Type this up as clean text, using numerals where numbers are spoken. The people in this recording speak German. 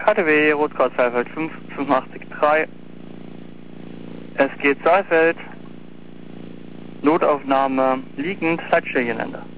KTW Rotkreuz Saalfeld 585-3. Es geht Saalfeld. Notaufnahme liegend, Leitstillgelände.